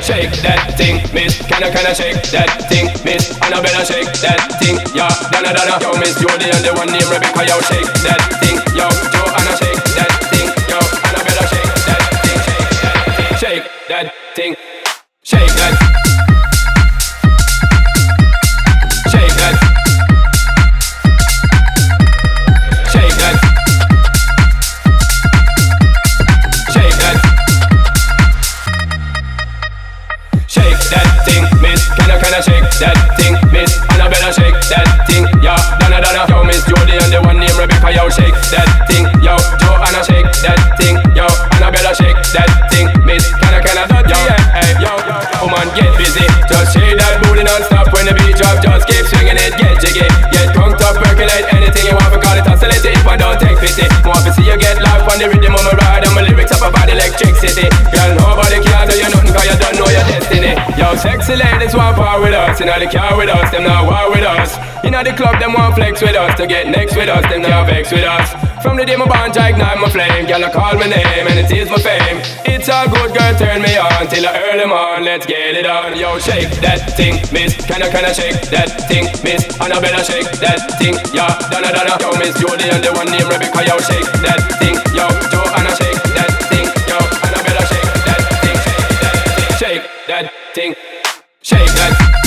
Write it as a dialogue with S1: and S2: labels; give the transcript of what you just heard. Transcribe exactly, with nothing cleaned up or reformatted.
S1: Shake that thing, miss. Can I, can I shake that thing, miss? Annabella, shake that thing, yeah. Donna, Donna, yo, Miss Jody and the one named Rebecca, yo, shake that thing, yo. Joanna, shake that thing, yo. Annabella, shake that thing, shake that thing, shake that thing, shake that, shake that, shake that, shake that thing, miss. Can I, can I shake that thing, miss? Annabella, shake that thing, yeah. Donna, Donna, yo, Miss Jody and the one named Rebecca, yo, shake that thing, yo. Joanna, shake that thing, yo. Annabella, shake that thing, miss. Can I, can I, yo, hey, yo, woman, get busy. Just shake that booty non-stop when the beat drop. Just keep swinging it, get jiggy. Get drunk, up, percolate anything you want. We call it oscillate if I don't take pity. Want to see you get life on the rhythm of my ride. And my lyrics up about electricity. Girl, nobody can do you nothing cause you don't know your destiny. Yo, sexy ladies want power with us. You know the car with us, them not war with us. You know the club, them want flex with us. To get next with us, them not vex with us. From the day my bond, I ignite my flame. Girl, I call my name and it is my fame. It's a good girl, turn me on till I earn them on. Let's get it on. Yo, shake that thing, miss. Can I, can I shake that thing, miss? Annabella, shake that thing, yeah. Donna, Donna, yo, Miss Jody and the one named Rebecca, yo, shake that thing, yo. Joanna, shake that thing, yo. Annabella, shake that thing, shake that thing, shake that thing, shake that.